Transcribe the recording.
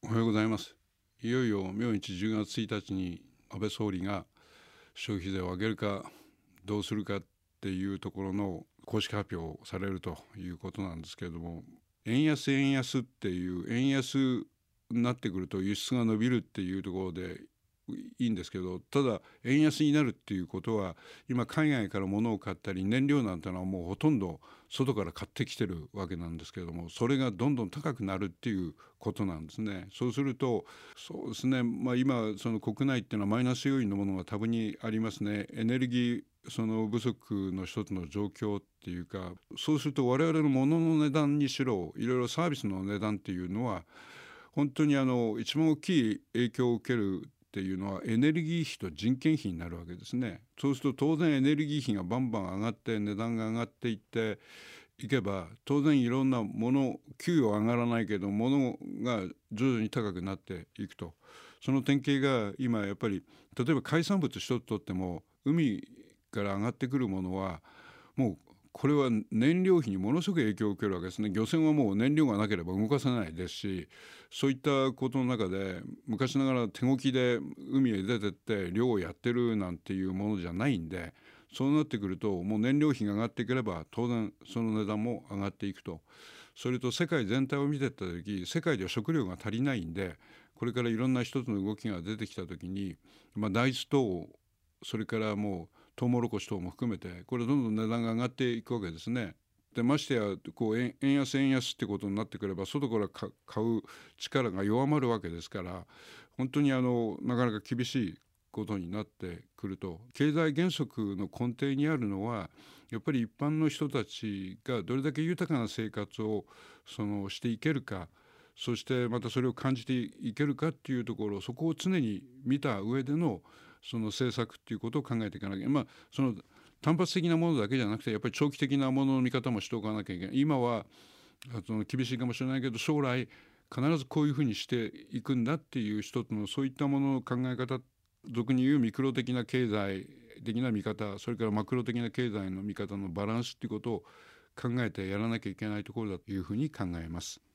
おはようございます。いよいよ明日10月1日に安倍総理が消費税を上げるかどうするかっていうところの公式発表をされるということなんですけれども、円安っていう円安になってくると輸出が伸びるっていうところでいいんですけど、ただ円安になるっていうことは今海外から物を買ったり燃料なんてのはもうほとんど外から買ってきてるわけなんですけれども、それがどんどん高くなるっていうことなんですね。そうするとそうですね、今その国内っていうのはマイナス要因のものが多分にありますね。エネルギーその不足の一つの状況っていうか、そうすると我々の物の値段にしろいろいろサービスの値段っていうのは本当に一番大きい影響を受けるっていうのはエネルギー費と人件費になるわけですね。そうすると当然エネルギー費がバンバン上がって値段が上がっていっていけば、当然いろんなもの給与は上がらないけど物が徐々に高くなっていくと。その典型が今やっぱり例えば海産物一つとっても海から上がってくるものはもうこれは燃料費にものすごく影響を受けるわけですね。漁船はもう燃料がなければ動かせないですし、そういったことの中で昔ながら手漕きで海へ出てって漁をやってるなんていうものじゃないんで、そうなってくるともう燃料費が上がってくれば当然その値段も上がっていくと。それと世界全体を見ていった時、世界では食料が足りないんで、これからいろんな一つの動きが出てきた時に、大豆等それからもうトウモロコシ等も含めてこれどんどん値段が上がっていくわけですね。でましてやこう円安ってことになってくれば外から買う力が弱まるわけですから、本当になかなか厳しいことになってくると、経済原則の根底にあるのはやっぱり一般の人たちがどれだけ豊かな生活をしていけるか、そしてまたそれを感じていけるかっていうところ、そこを常に見た上でのその政策っていうことを考えていかなきゃ、その単発的なものだけじゃなくてやっぱり長期的なものの見方もしておかなきゃいけない。今は厳しいかもしれないけど将来必ずこういうふうにしていくんだっていう一つのそういったものの考え方、俗に言うミクロ的な経済的な見方、それからマクロ的な経済の見方のバランスっていうことを考えてやらなきゃいけないところだというふうに考えます。